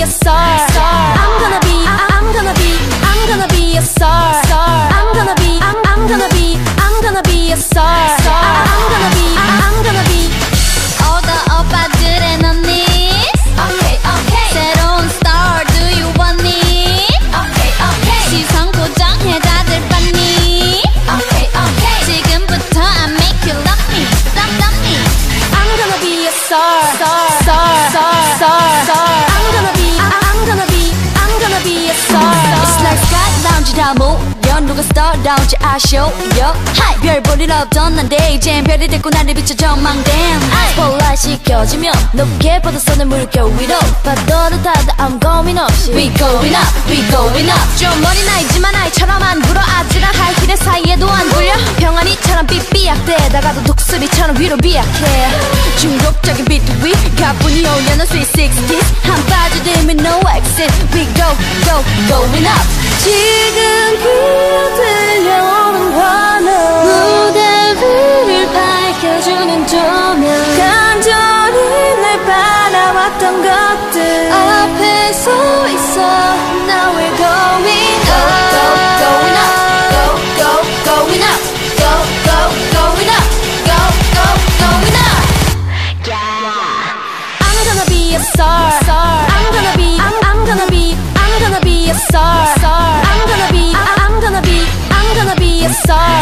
a star. I'm gonna be a star. I'm gonna be a star. I'm gonna be all the 오빠들의 언니. Okay. 새로운 star do you want me? Okay. 시선 고정해 다들 봤니? Okay. 지금부터 I make you love me, love me. I'm gonna be a star. I'm gonna be a star. It's like sky lounge라 모여 누가 star다운지 아쇼 별 볼일 없던 난데 이젠 별이 됐고 나를 비춰 전망댐 스포트라이트이 켜지면 높게 뻗어서는 물결 위로 파도를 타다 I'm going up We going up 좀 머리 나이지만 아이처럼 안 굴어 아찔한 하이힐의 사이에도 안 굴려 병아리처럼 삐삐약대다가도 독수리처럼 위로 비약해 중독적인 비트 위 가뿐히 올려놓은 sweet 60s 한 빠져들면 no exit We going up 지금 귀에 들려오는 환호 무대 위를 밝혀주는 조명 간절히 날 바라왔던 것들 앞에 서 있어 Now we're going up going up going up I'm gonna be a star. I'm gonna be a star. I'm gonna be a star.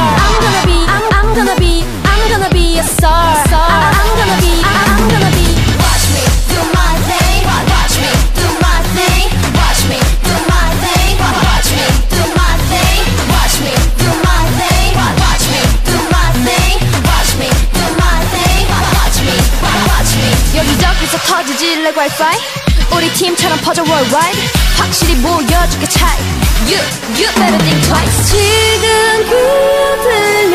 I'm gonna be watch me do my thing. Watch me do my thing. Watch me do my thing. Watch me do my thing. Watch me do my thing. Watch me do my thing. Watch me do my thing. Watch me 여기저기서 터지지 like wifi 우리 팀처럼 퍼져 worldwide 확실히 보여줄게 차이 You better think twice 지금 귀에